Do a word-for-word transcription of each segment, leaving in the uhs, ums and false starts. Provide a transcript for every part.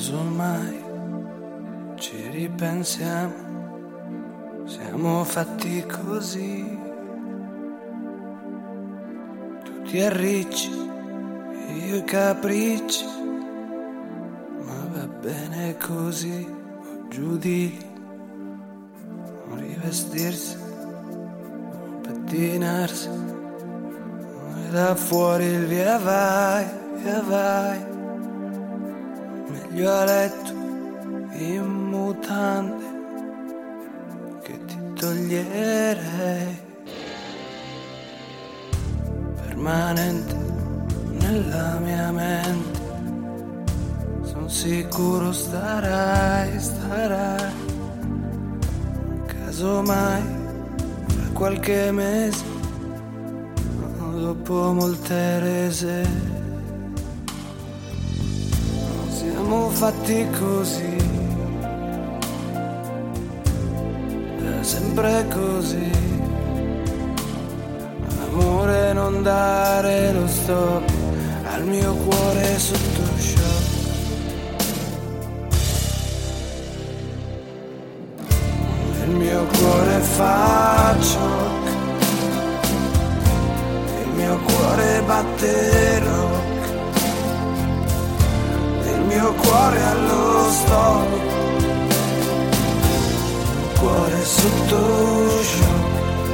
Casomai ci ripensiamo, siamo fatti così. Tu ti arricci, io i capricci, ma va bene così. O giù di lì, o rivestirsi, o pettinarsi, e da fuori il via vai, via vai. Meglio a letto in mutande che ti toglierei, permanente nella mia mente. Son sicuro starai, starai. Casomai fra qualche mese, dopo molte rese, siamo fatti così, da sempre così. Amore, non dare lo stop al mio cuore sotto shock. Il mio cuore fa shock, il mio cuore batte rock. Il mio cuore allo stop, cuore sotto shock.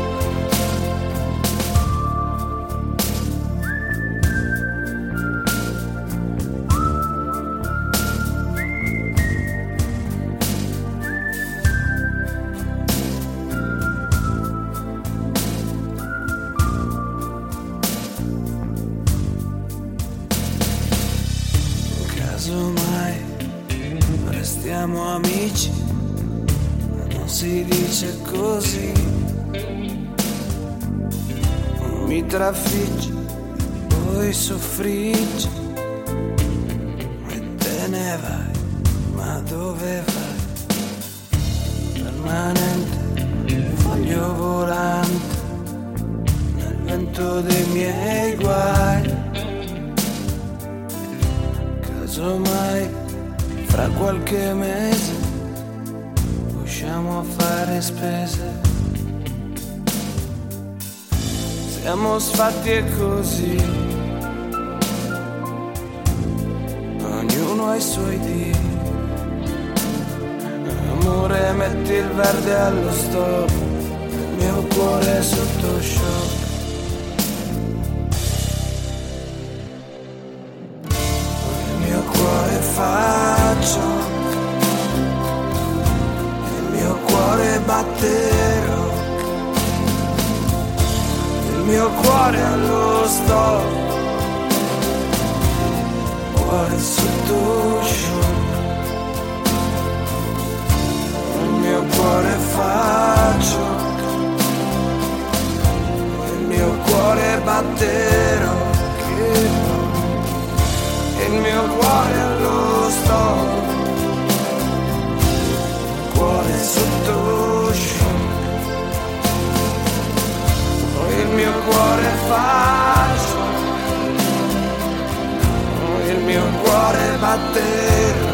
Casomai restiamo amici, non si dice così. Mi trafiggi, poi soffriggi e te ne vai, ma dove vai? Permanente, foglio volante nel vento dei miei guai. Casomai fra qualche mese usciamo a fare spese. Siamo sfatti e così, ognuno ha i suoi dì. Amore, metti il verde allo stop, il mio cuore è sotto shock. Fa shock, il mio cuore batte rock, il mio cuore allo stop, cuore sotto shock. Il mio cuore fa shock, il mio cuore batte rock. Il mio cuore allo stop, cuore sotto shock. Il mio cuore fa shock, il mio cuore batte.